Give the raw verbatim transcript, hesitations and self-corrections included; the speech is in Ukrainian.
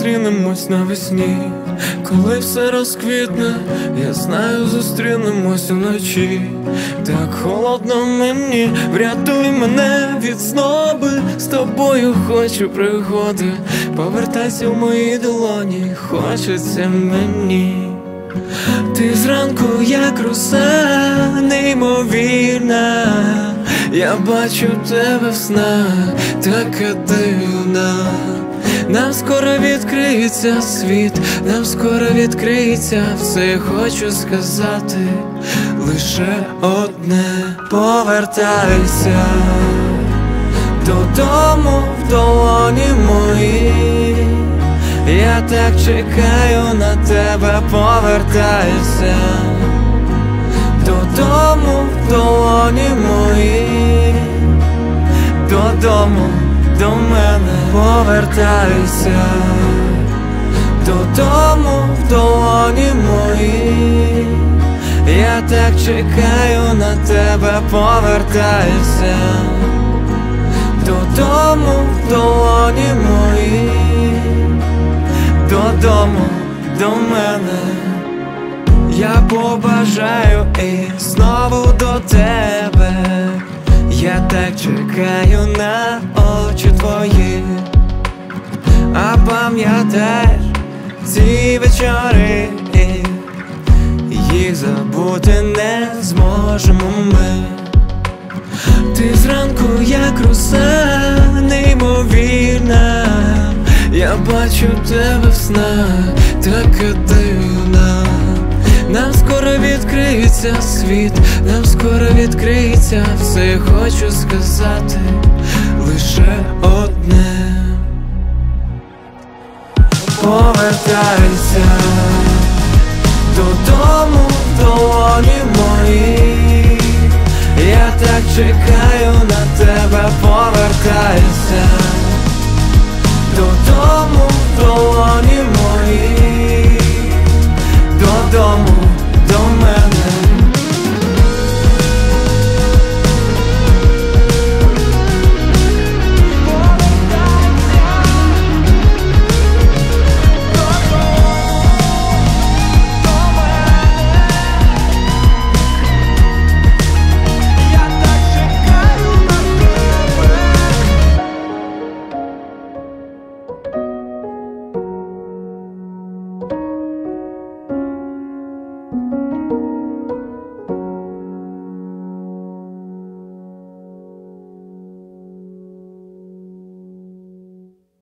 зустрінемось навесні, коли все розквітне, я знаю, зустрінемось уночі. Так холодно мені, врятуй мене від зноби, з тобою хочу пригоди, повертайся в мої долоні, хочеться мені. Ти зранку як роса неймовірна, я бачу тебе в снах, така дивна. Нам скоро відкриється світ, нам скоро відкриється все. Хочу сказати лише одне: повертайся додому в долоні мої. Я так чекаю на тебе, повертайся додому в долоні мої. Додому до мене, повертайся додому в долоні мої. Я так чекаю на тебе, повертайся додому в долоні мої. Додому до мене. Я побажаю і знову до тебе. Я так чекаю на очі твої. А пам'ятаєш ці вечори, їх забути не зможемо ми. Ти зранку як роса неймовірна, я бачу тебе в снах, така дивна. Нам скоро відкриється світ, нам скоро відкриється все. Хочу сказати лише одне: повертайся додому в долоні мої. Я так чекаю на тебе, повертайся додому в долоні мої.